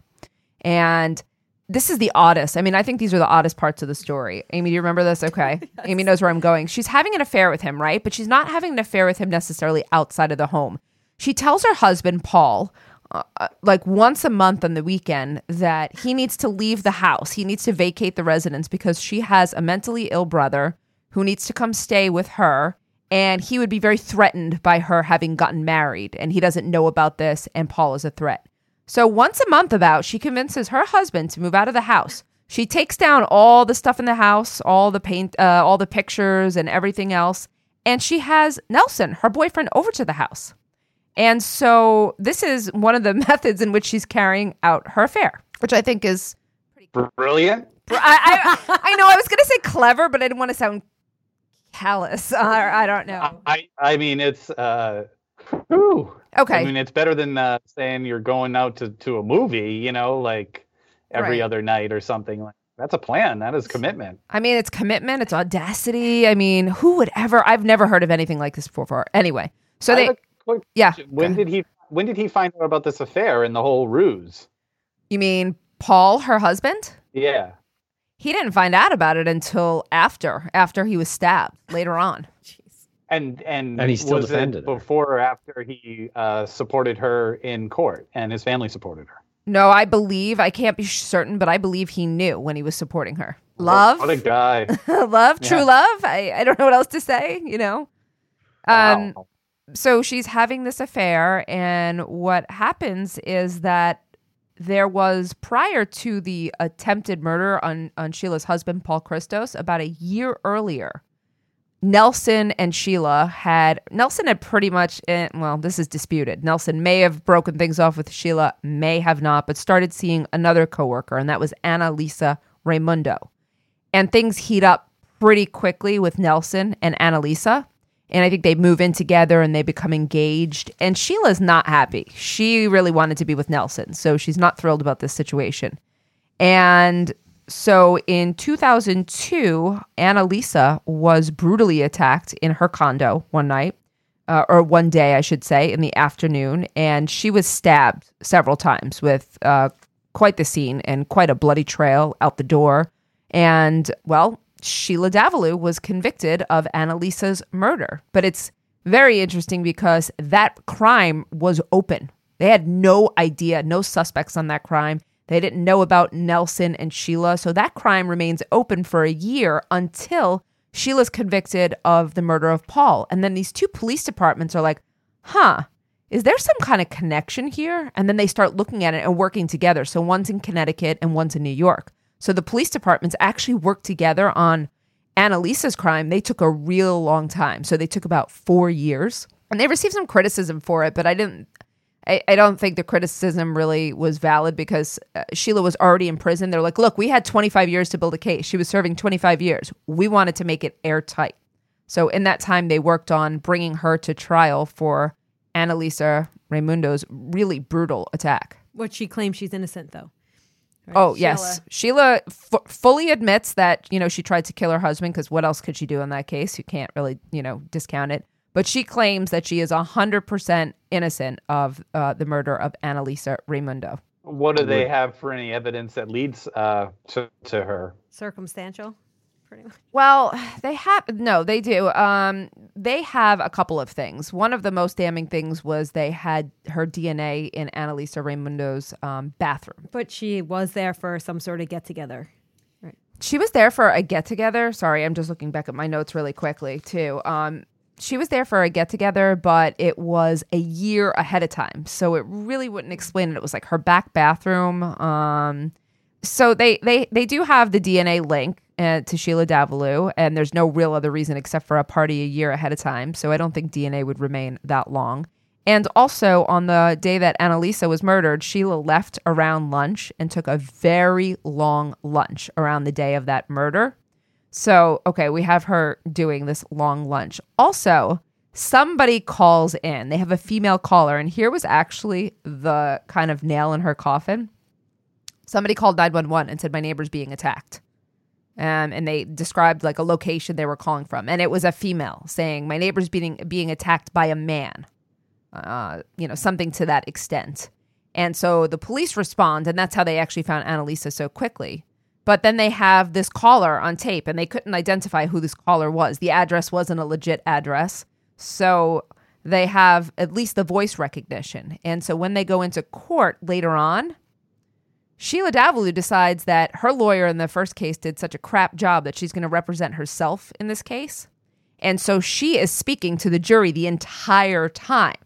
And this is the oddest. I mean, I think these are the oddest parts of the story. Amy, do you remember this? Okay. Yes. Amy knows where I'm going. She's having an affair with him, right? But she's not having an affair with him necessarily outside of the home. She tells her husband, Paul, uh, like once a month on the weekend, that he needs to leave the house. He needs to vacate the residence because she has a mentally ill brother who needs to come stay with her. And he would be very threatened by her having gotten married. And he doesn't know about this. And Paul is a threat. So once a month about, she convinces her husband to move out of the house. She takes down all the stuff in the house, all the paint, uh, all the pictures and everything else. And she has Nelson, her boyfriend, over to the house. And so this is one of the methods in which she's carrying out her affair, which I think is pretty brilliant. I, I, I know I was going to say clever, but I didn't want to sound callous. Uh, I don't know. I, I mean, it's... Uh... Ooh. Okay. I mean, it's better than uh, saying you're going out to, to a movie, you know, like every Right. other night or something. Like that's a plan. That is commitment. I mean, it's commitment. It's audacity. I mean, who would ever? I've never heard of anything like this before. Anyway, so I they, have a quick yeah. question. When did he? When did he find out about this affair and the whole ruse? You mean Paul, her husband? Yeah. He didn't find out about it until after, after he was stabbed later on. And and, And he still was defended it her. before or after he uh, supported her in court and his family supported her? No, I believe, I can't be certain, but I believe he knew when he was supporting her. Love, What a guy. love, true Yeah. love. I, I don't know what else to say, you know? Um, Wow. so she's having this affair, and what happens is that there was, prior to the attempted murder on, on Sheila's husband, Paul Christos, about a year earlier, Nelson and Sheila had, Nelson had pretty much, eh, well, this is disputed. Nelson may have broken things off with Sheila, may have not, but started seeing another coworker, and that was Annalisa Raimundo. And things heat up pretty quickly with Nelson and Annalisa. And I think they move in together and they become engaged. And Sheila's not happy. She really wanted to be with Nelson, so she's not thrilled about this situation. And so in two thousand two, Annalisa was brutally attacked in her condo one night, uh, or one day, I should say, in the afternoon. And she was stabbed several times with uh, quite the scene and quite a bloody trail out the door. And, well, Sheila Davalloo was convicted of Annalisa's murder. But it's very interesting because that crime was open. They had no idea, no suspects on that crime. They didn't know about Nelson and Sheila. So that crime remains open for a year until Sheila's convicted of the murder of Paul. And then these two police departments are like, huh, is there some kind of connection here? And then they start looking at it and working together. So one's in Connecticut and one's in New York. So the police departments actually worked together on Annalisa's crime. They took a real long time. So they took about four years. And they received some criticism for it, but I didn't, I, I don't think the criticism really was valid because uh, Sheila was already in prison. They're like, look, we had twenty-five years to build a case. She was serving twenty-five years. We wanted to make it airtight. So in that time, they worked on bringing her to trial for Annalisa Raimundo's really brutal attack. What she claims she's innocent, though. Right? Oh, yes. Sheila f- fully admits that, you know, she tried to kill her husband because what else could she do in that case? You can't really, you know, discount it. But she claims that she is one hundred percent innocent of uh, the murder of Annalisa Raimundo. What do they have for any evidence that leads uh, to, to her? Circumstantial, pretty much. Well, they have, no, they do. Um, they have a couple of things. One of the most damning things was they had her D N A in Annalisa Raimundo's um, bathroom. But she was there for some sort of get-together. Right. She was there for a get-together. Sorry, I'm just looking back at my notes really quickly, too. Um, she was there for a get-together, but it was a year ahead of time. So it really wouldn't explain it. It was like her back bathroom. Um, so they, they, they do have the D N A link uh, to Sheila Davalloo, and there's no real other reason except for a party a year ahead of time. So I don't think D N A would remain that long. And also, on the day that Annalisa was murdered, Sheila left around lunch and took a very long lunch around the day of that murder. So, okay, we have her doing this long lunch. Also, somebody calls in. They have a female caller, and here was actually the kind of nail in her coffin. Somebody called nine one one and said, my neighbor's being attacked. Um, and they described like a location they were calling from. And it was a female saying, my neighbor's being being attacked by a man. Uh, you know, something to that extent. And so the police respond, and that's how they actually found Annalisa so quickly. But then they have this caller on tape, and they couldn't identify who this caller was. The address wasn't a legit address. So they have at least the voice recognition. And so when they go into court later on, Sheila Davalloo decides that her lawyer in the first case did such a crap job that she's going to represent herself in this case. And so she is speaking to the jury the entire time.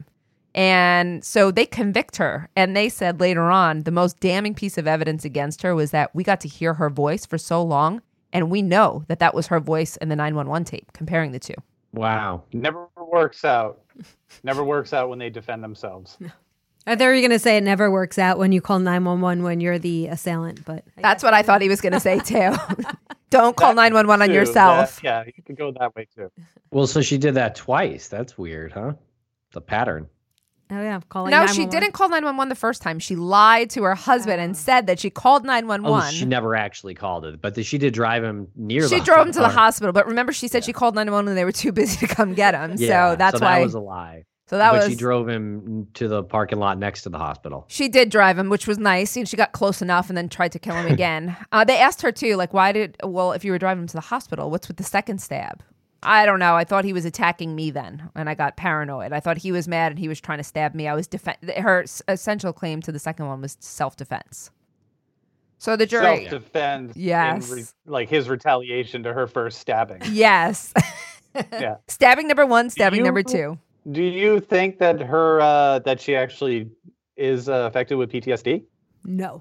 And so they convict her. And they said later on, the most damning piece of evidence against her was that we got to hear her voice for so long. And we know that that was her voice in the nine one one tape, comparing the two. Wow. Never works out. Never works out when they defend themselves. I thought you were going to say it never works out when you call nine one one when you're the assailant, but That's what I thought he was going to say too. Don't call nine one one on Too, yourself. that- yeah, you could go that way too. Well, so she did that twice. That's weird, huh? The pattern. Oh, yeah. Calling No, nine one one. she didn't call nine one one the first time. She lied to her husband and said that she called nine one one. Oh, she never actually called it, but she did drive him near the She drove him to the hospital. But remember, she said she called nine one one and they were too busy to come get him. Yeah, so that's so why. that was a lie. So that but was. she drove him to the parking lot next to the hospital. She did drive him, which was nice. You know, she got close enough and then tried to kill him again. uh, they asked her too, like, why did, well, if you were driving him to the hospital, what's with the second stab? I don't know. I thought he was attacking me then, and I got paranoid. I thought he was mad and he was trying to stab me. I was def- Her s- essential claim to the second one was self-defense. So the jury, self-defense, yes, in re- like his retaliation to her first stabbing. Yes, yeah. Stabbing number one, stabbing you, number two. Do you think that her uh, that she actually is uh, affected with P T S D? No.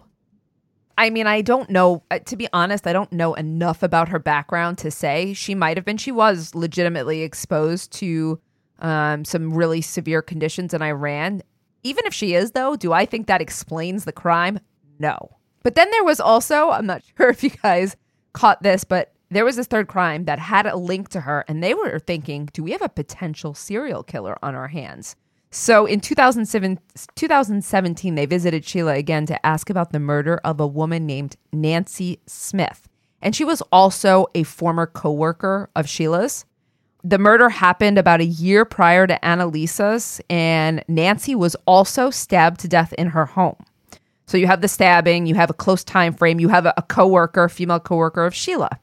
I mean, I don't know. Uh, to be honest, I don't know enough about her background to say. She might have been. She was legitimately exposed to um, some really severe conditions in Iran. Even if she is, though, do I think that explains the crime? No. But then there was also, I'm not sure if you guys caught this, but there was this third crime that had a link to her. And they were thinking, do we have a potential serial killer on our hands? So in two thousand seven, two thousand seventeen, they visited Sheila again to ask about the murder of a woman named Nancy Smith. And she was also a former coworker of Sheila's. The murder happened about a year prior to Annalisa's, and Nancy was also stabbed to death in her home. So you have the stabbing, you have a close time frame, you have a, a coworker, female coworker of Sheila.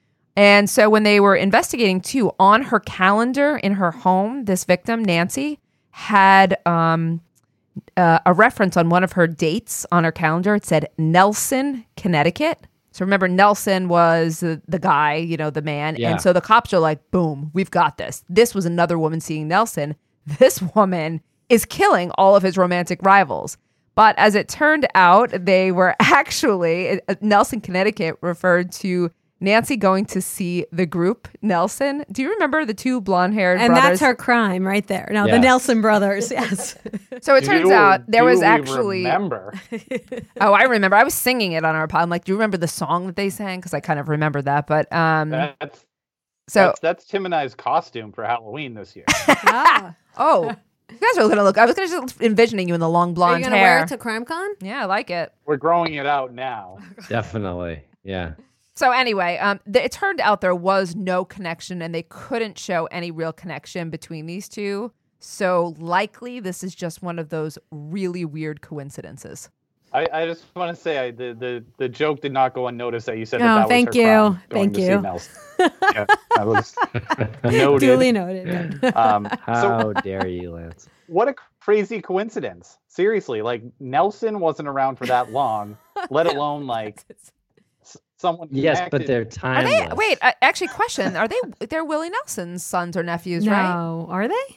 And so when they were investigating too, on her calendar in her home, this victim, Nancy, had um, uh, a reference on one of her dates on her calendar. It said Nelson, Connecticut. So remember, Nelson was the, the guy, you know, the man. Yeah. And so the cops are like, boom, we've got this. This was another woman seeing Nelson. This woman is killing all of his romantic rivals. But as it turned out, they were actually, Nelson, Connecticut referred to Nancy going to see the group Nelson. Do you remember the two blonde-haired and brothers? that's her crime right there. No, Yeah. the Nelson brothers. Yes. So it turns Do- out there do was we actually. remember? Oh, I remember. I was singing it on our pod. I'm like, do you remember the song that they sang? Because I kind of remember that. But um, That's so that's, that's Tim and I's costume for Halloween this year. Ah. oh, you guys are gonna look. I was gonna just envisioning you in the long Are blonde you going to hair. wear it to CrimeCon? Yeah, I like it. We're growing it out now. Definitely. Yeah. So anyway, um, th- it turned out there was no connection, and they couldn't show any real connection between these two. So likely, this is just one of those really weird coincidences. I, I just want to say I, the, the the joke did not go unnoticed that you said that, Oh, that thank was her you. crime, going Thank to see you. Nelson. Yeah, that was noted. Duly noted. Um, How so dare you, Lance? what a crazy coincidence. Seriously, like Nelson wasn't around for that long, let alone like s- someone. Yes, but connected- they're Are timeless. they? Wait, uh, actually, question: Are they? They're Willie Nelson's sons or nephews, right? No, are they?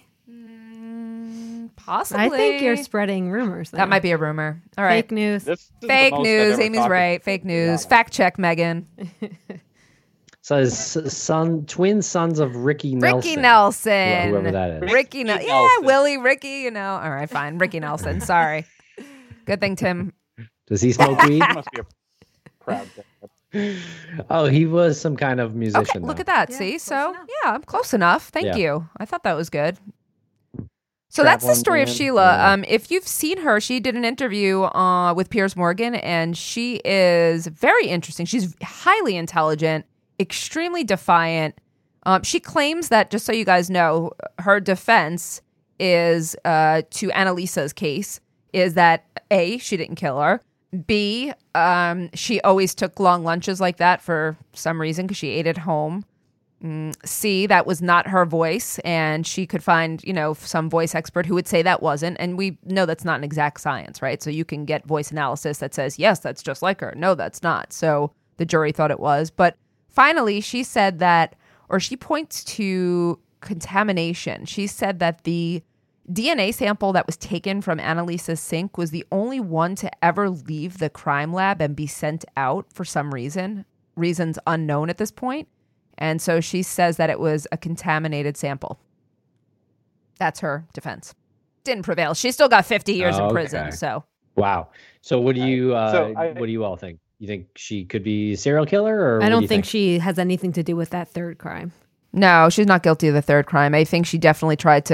Mm, possibly. I think you're spreading rumors. That there. might be a rumor. All right. Fake news. This is the Fake most I've news. ever Amy's talked right. Fake news. Fact check, Megan. So his son, twin sons of Ricky Nelson. Ricky Nelson. Whoever that is. Ricky Nelson. Ricky Yeah, Nelson. Willie, Ricky, you know. All right, fine. Ricky Nelson. Sorry. Good thing Tim. Does he smoke weed? He must be a proud dad. Oh, he was some kind of musician. Okay, look though. at that. Yeah, See? close So, enough. yeah, I'm close enough. Thank Yeah. you. I thought that was good. So that's the Traveling story of man. Sheila. Yeah. Um, if you've seen her, she did an interview uh, with Piers Morgan, and she is very interesting. She's highly intelligent, extremely defiant. Um, she claims that, just so you guys know, her defense is uh, to Annalisa's case is that A, she didn't kill her. B, um, she always took long lunches like that for some reason because she ate at home. Mm, C, that was not her voice, and she could find, you know, some voice expert who would say that wasn't. And we know that's not an exact science, right? So you can get voice analysis that says, yes, that's just like her. No, that's not. So the jury thought it was. But finally, she said that, or she points to contamination. She said that the D N A sample that was taken from Annalisa's sink was the only one to ever leave the crime lab and be sent out for some reason, reasons unknown at this point. And so she says that it was a contaminated sample. That's her defense. Didn't prevail. She still got fifty years in Okay. prison. So Wow. So what do you uh, So I- what do you all think? You think she could be a serial killer, or I what do don't you think she has anything to do with that third crime. no, she's not guilty of the third crime. I think she definitely tried to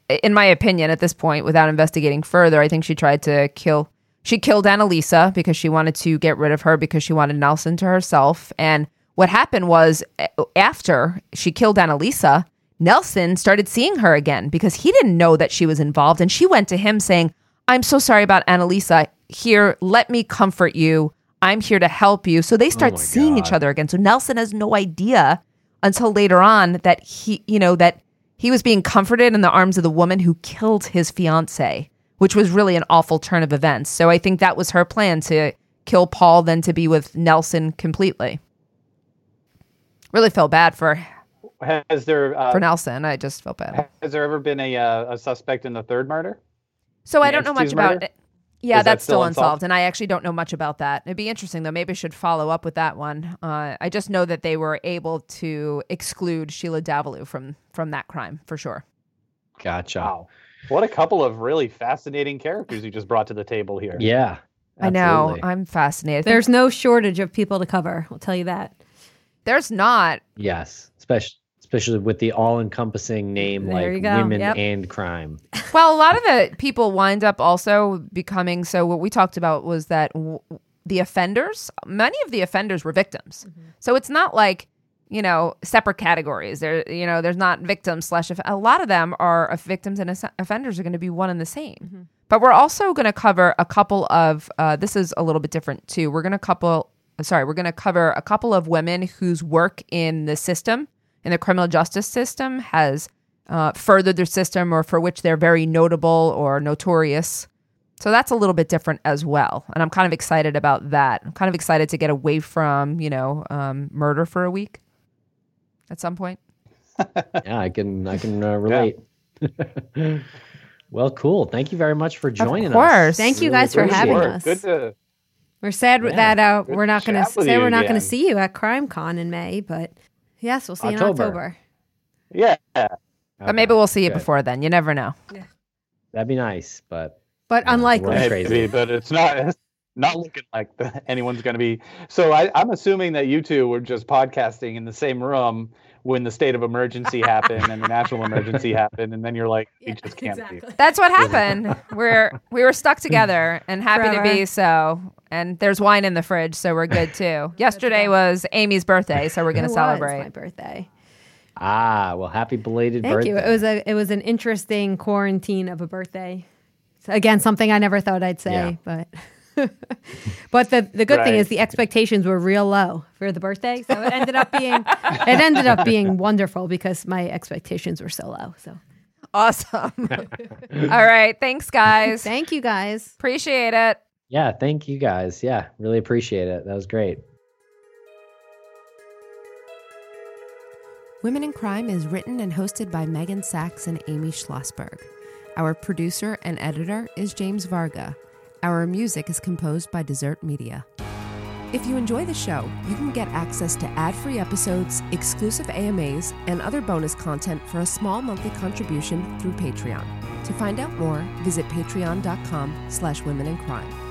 in my opinion, at this point, without investigating further, I think she tried to kill, she killed Annalisa because she wanted to get rid of her because she wanted Nelson to herself. And what happened was after she killed Annalisa, Nelson started seeing her again because he didn't know that she was involved. And she went to him saying, I'm so sorry about Annalisa. Here, let me comfort you. I'm here to help you. So they start Oh my seeing God. each other again. So Nelson has no idea until later on that he, you know, that he was being comforted in the arms of the woman who killed his fiance, which was really an awful turn of events. So I think that was her plan, to kill Paul, then to be with Nelson completely. Really felt bad for Has there uh, for Nelson. I just felt bad. has there ever been a uh, a suspect in the third murder? So I the don't know much Anstey's about murder? it. Yeah, Is that that's still still unsolved, unsolved? and I actually don't know much about that. It'd be interesting, though. Maybe I should follow up with that one. Uh, I just know that they were able to exclude Sheila Davalloo from from that crime, for sure. Gotcha. Wow, what a couple of really fascinating characters you just brought to the table here. Yeah. I know. absolutely. I'm fascinated. There's no shortage of people to cover. I'll tell you that. There's not. Yes, especially especially with the all-encompassing name There you like go. women Yep. and crime. Well, a lot of the people wind up also becoming, so what we talked about was that w- the offenders, many of the offenders were victims. Mm-hmm. So it's not like, you know, separate categories. There, you know, there's not victims slash, off- a lot of them are uh, victims and off- offenders are going to be one and the same. Mm-hmm. But we're also going to cover a couple of, uh, this is a little bit different too. We're going to couple, sorry, we're going to cover a couple of women whose work in the system, in the criminal justice system, has uh, furthered their system, or for which they're very notable or notorious. So that's a little bit different as well. And I'm kind of excited about that. I'm kind of excited to get away from, you know, um, murder for a week at some point. Yeah, I can I can uh, relate. Well, cool. Thank you very much for joining course. us. Thank you Really guys for appreciate having it. us. Good to We're sad Yeah. that uh, Good we're not to going to chat with say you we're not going again. to see you at CrimeCon in May, but yes, we'll see you in October. October. yeah. But maybe we'll see you good. before then. You never know. That'd be nice, but But Yeah, unlikely. That's Maybe, crazy. but it's not it's not looking like the, anyone's going to be. So I, I'm assuming that you two were just podcasting in the same room when the state of emergency happened and the national emergency happened, and then you're like, we just can't be. That's what happened. we're we were stuck together and happy Forever. to be so. And there's wine in the fridge, so we're good too. Yesterday was Amy's birthday, so we're going It to was celebrate. my birthday. ah, well, happy belated Thank birthday. you. It was a it was an interesting quarantine of a birthday. So again, something I never thought I'd say, Yeah. but but the the good thing Right. is the expectations were real low for the birthday, so it ended up being it ended up being wonderful because my expectations were so low. So Awesome. All right. Thanks, guys. thank you guys. Appreciate it. Yeah, thank you guys. Yeah, really appreciate it. That was great. Women in Crime is written and hosted by Megan Sachs and Amy Schlossberg. Our producer and editor is James Varga. Our music is composed by Desert Media. If you enjoy the show, you can get access to ad-free episodes, exclusive A M As, and other bonus content for a small monthly contribution through Patreon. To find out more, visit patreon.com slash women in crime.